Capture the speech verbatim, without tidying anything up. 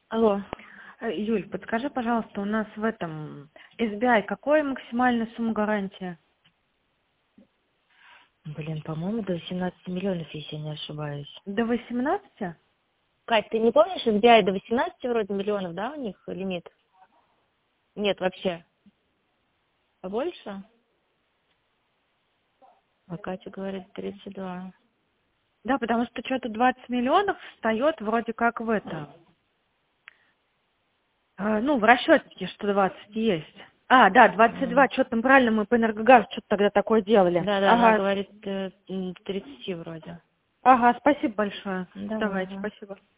Алло. Э, Юль, подскажи, пожалуйста, у нас в этом эс би ай какая максимальная сумма гарантии? Блин, по-моему, до восемнадцати миллионов, если я не ошибаюсь. До восемнадцати? Кать, ты не помнишь, эс би ай до восемнадцати вроде миллионов, да, у них лимит? Нет, вообще. Побольше? А Катя говорит тридцать два. Да, потому что что-то двадцать миллионов встает вроде как в это. А, ну, в расчетнике, что двадцать есть. А, да, двадцать два, М. что-то там правильно, мы по энергогазу что-то тогда такое делали. Да, да, она Ага, говорит э, м, тридцать вроде. ага, спасибо большое. Давай, Давайте, ага. спасибо.